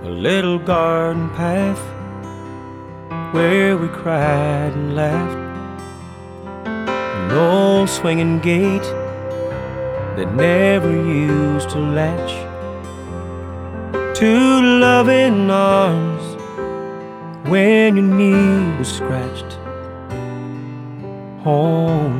a little garden path where we cried and laughed, an old swinging gate that never used to latch, two loving arms when your knee was scratched. Home.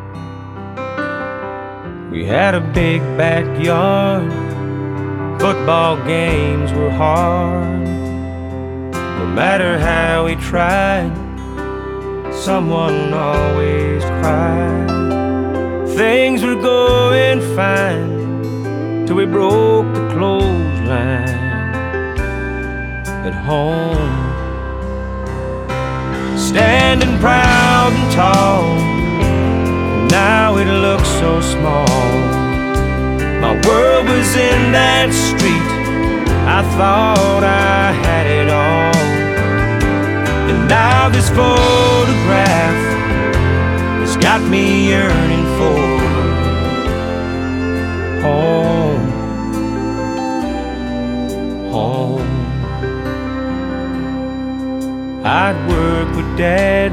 We had a big backyard, football games were hard. No matter how we tried, someone always cried. Things were going fine till we broke the clothesline at home. Standing proud and tall, now it looks so small. My world was in that street, I thought I had it all. And now this photograph has got me yearning for home, home. I'd work with Dad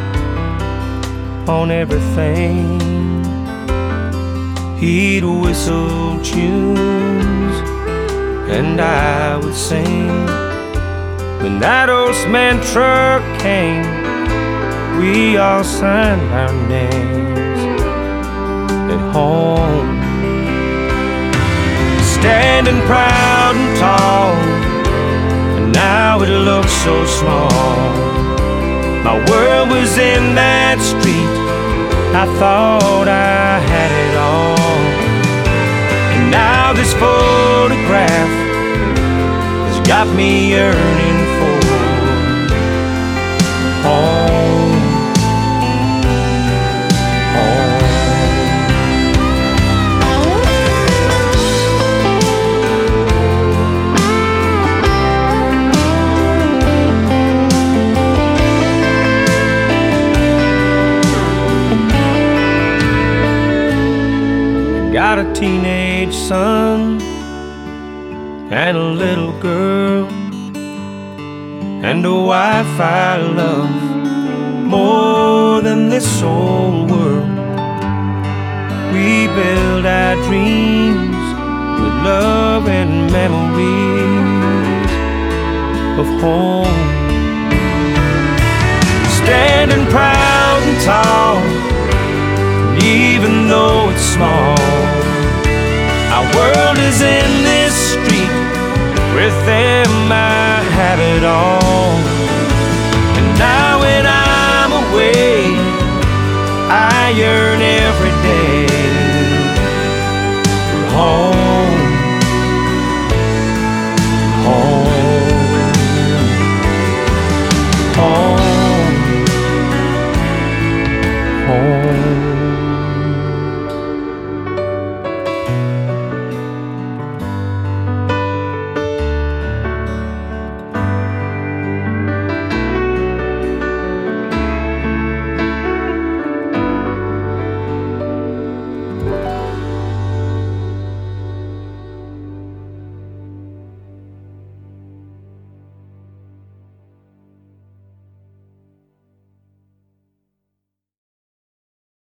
on everything. He'd whistle tunes and I would sing. When that old cement truck came, we all signed our names at home. Standing proud and tall, and now it looks so small. My world was in that street, I thought I had it all. And now this photograph has got me yearning for home, home. Got a teenage son and a little girl and a wife I love more than this whole world. We build our dreams with love and memories of home. Standing proud and tall, even though it's small, our world is in this street. With them I have it all. And now when I'm away, I yearn every day for home.